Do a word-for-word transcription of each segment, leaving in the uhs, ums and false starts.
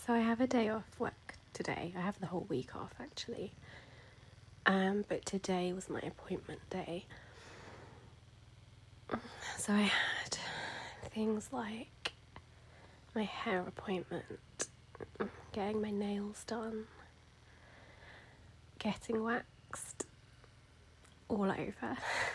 So I have a day off work today. I have the whole week off, actually. Um, but today was my appointment day. So I had things like my hair appointment, getting my nails done, getting waxed all over.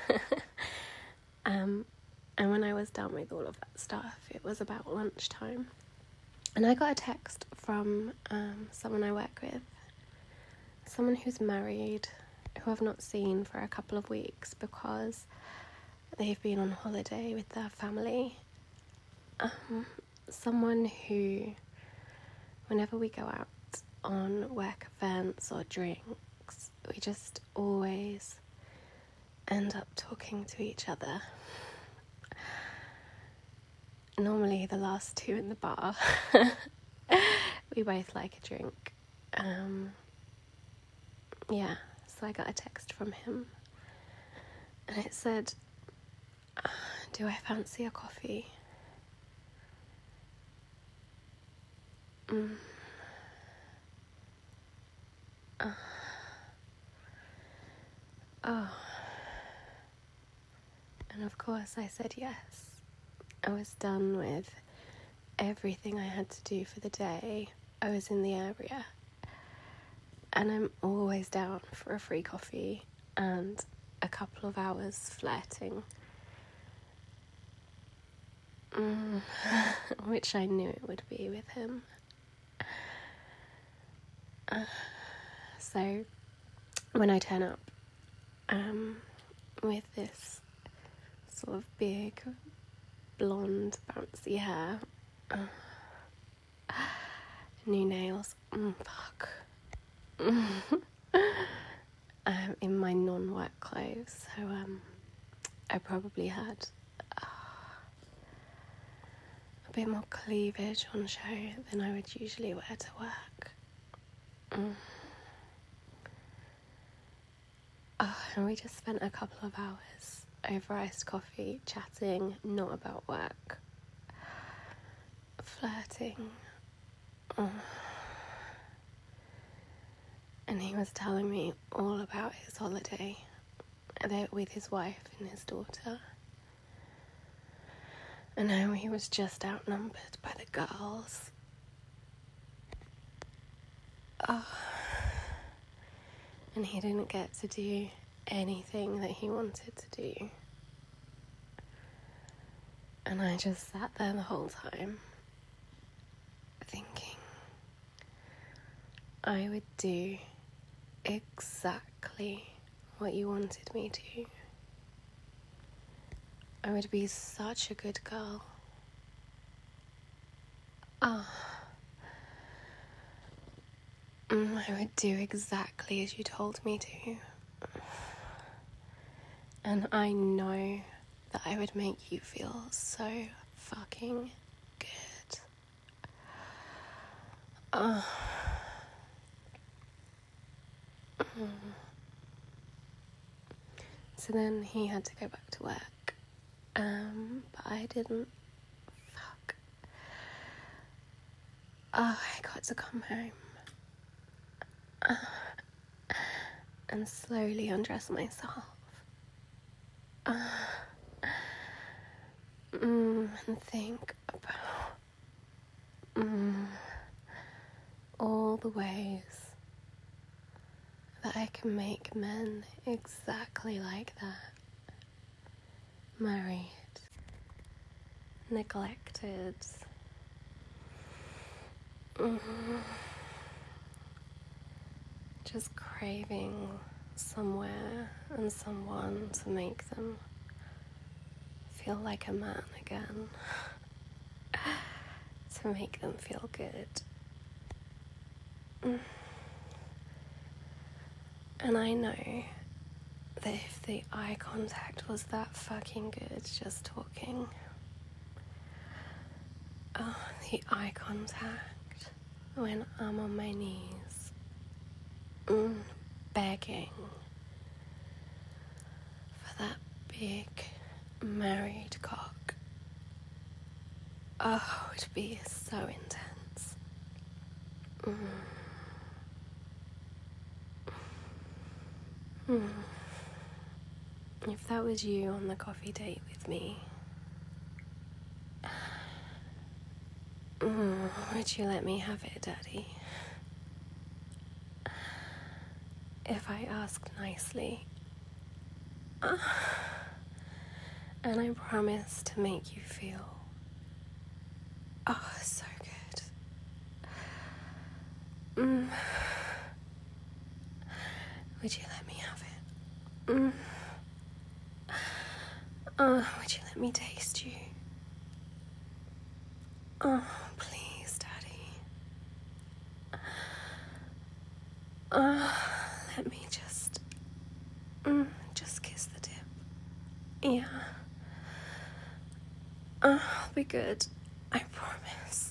um, and when I was done with all of that stuff, it was about lunchtime. And I got a text from um, someone I work with, someone who's married, who I've not seen for a couple of weeks because they've been on holiday with their family. Um, someone who, whenever we go out on work events or drinks, we just always end up talking to each other. Normally the last two in the bar. We both like a drink. Um, yeah, so I got a text from him. And it said, uh, do I fancy a coffee? Mm. Uh. Oh. And of course I said yes. I was done with everything I had to do for the day. I was in the area. And I'm always down for a free coffee and a couple of hours flirting. Mm. Which I knew it would be with him. Uh, so when I turn up um, with this sort of big blonde bouncy hair, uh, new nails, mm, fuck, um, in my non-work clothes, so um, I probably had uh, a bit more cleavage on show than I would usually wear to work. Mm. Oh, and we just spent a couple of hours over iced coffee, chatting, not about work, flirting. Oh. And he was telling me all about his holiday there with his wife and his daughter, and how he was just outnumbered by the girls. Oh. And he didn't get to do anything that he wanted to do. And I just sat there the whole time thinking I would do exactly what you wanted me to. I would be such a good girl. Ah. Oh. Mm, I would do exactly as you told me to. And I know that I would make you feel so fucking good. Oh. Mm. So then he had to go back to work. Um, but I didn't. Fuck. Oh, I got to come home. Uh, and slowly undress myself. Uh, mm, and think about mm, all the ways that I can make men exactly like that. Married, neglected, mm, just craving somewhere and someone to make them feel like a man again, to make them feel good. Mm. And I know that if the eye contact was that fucking good, just talking, oh, the eye contact when I'm on my knees, mm, begging for that big married cock. Oh, it would be so intense. Mm. If that was you on the coffee date with me, mm, would you let me have it, Daddy? If I asked nicely, uh, and I promise to make you feel, oh, so good. Mm. Would you let me have it? Mm. Oh, would you let me taste you? Oh, please, Daddy. Oh, let me just, mm, just kiss the tip. Yeah. Oh, I'll be good. I promise.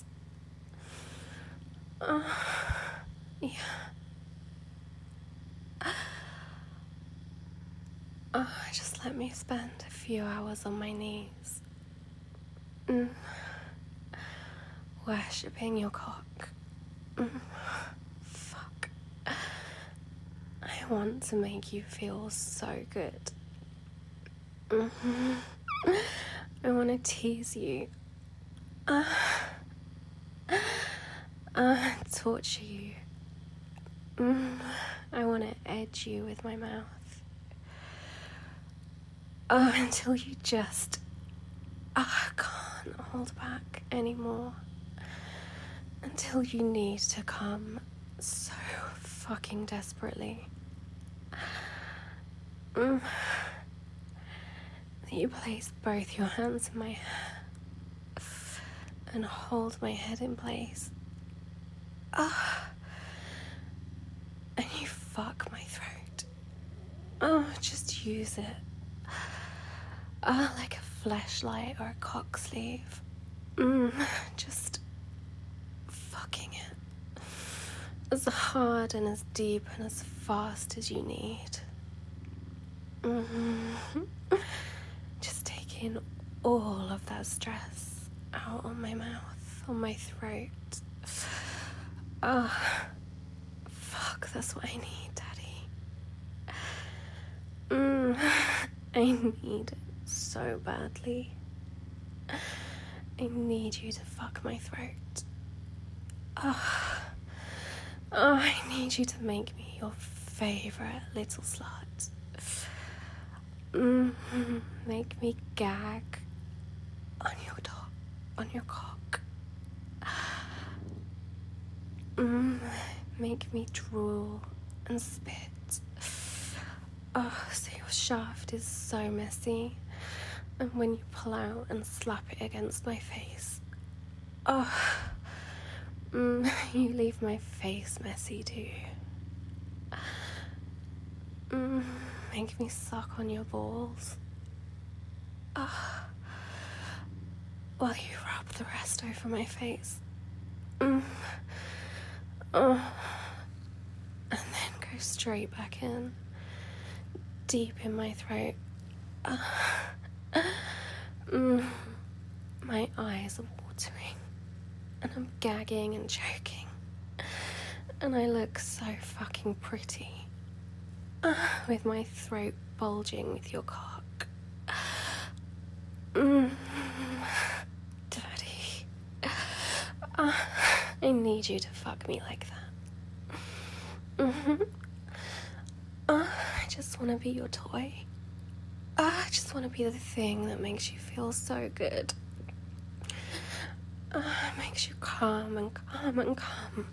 Oh, yeah. Oh, just let me spend a few hours on my knees. Mm. Worshipping your cock. Mm. Fuck. I want to make you feel so good. Mm-hmm. I want to tease you. Uh, uh, torture you. Mm. I want to edge you with my mouth. Oh, until you just oh, can't hold back anymore. Until you need to come so fucking desperately. Mm. That you place both your hands in my hair and hold my head in place. Oh. And you fuck my throat. Oh, just use it. Ah, oh, like a fleshlight or a cock sleeve. Mm, just fucking it. As hard and as deep and as fast as you need. Mm-hmm. Just take in all of that stress out on my mouth, on my throat. Oh, fuck, that's what I need, Daddy. Mm, I need it so badly. I need you to fuck my throat. Oh, oh, I need you to make me your favourite little slut. Mm-hmm. Make me gag on your dog, on your cock. Mm, make me drool and spit. Oh, so your shaft is so messy. And when you pull out and slap it against my face, oh, mm, you leave my face messy too. Mm, make me suck on your balls. Oh, while you rub the rest over my face. Mm, oh, and then go straight back in, deep in my throat. Uh, mm, my eyes are watering, and I'm gagging and choking, and I look so fucking pretty, uh, with my throat bulging with your cock. Mm, Daddy, uh, I need you to fuck me like that. Mm-hmm. Uh, I just want to be your toy. Uh, I just want to be the thing that makes you feel so good. Uh, makes you calm and calm and calm.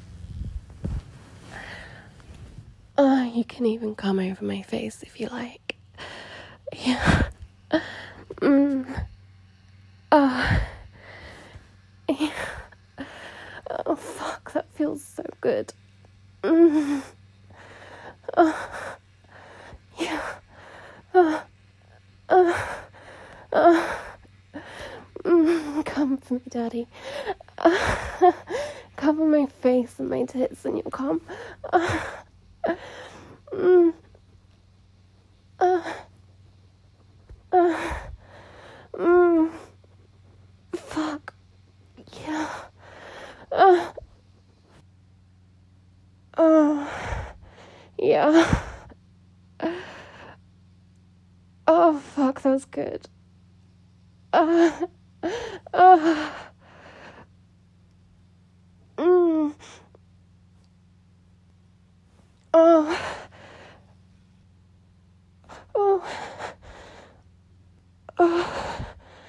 Uh, you can even come over my face if you like. Yeah. Mm. Uh, yeah. Oh, fuck, that feels so good. Mm. Uh, yeah. Uh, uh, uh, mm, come for me, Daddy. Uh, cover my face and my tits and you'll come. Uh, mm, uh, uh, mm, fuck. Yeah. Uh, Yeah. Oh, fuck, that was good. Uh, uh, mm, oh, oh, oh,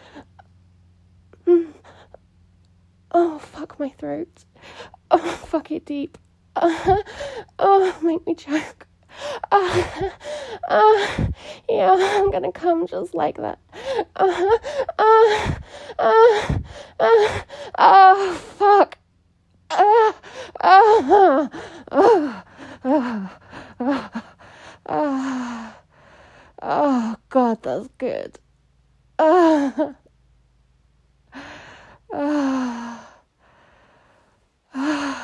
mm, oh, fuck my throat. Oh, fuck it deep. Uh, oh, make me choke. Uh, uh, yeah, I'm gonna come just like that. Uh, uh, uh, uh, oh, fuck. Uh, uh, uh, uh, uh, uh, oh, God, that's good. Uh, uh, uh,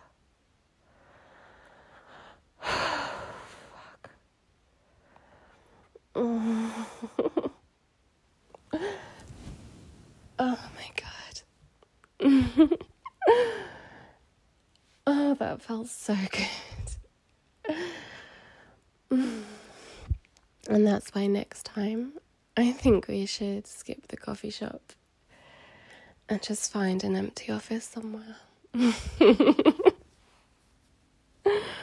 fuck. Oh my God. Oh, that felt so good. And that's why next time I think we should skip the coffee shop and just find an empty office somewhere.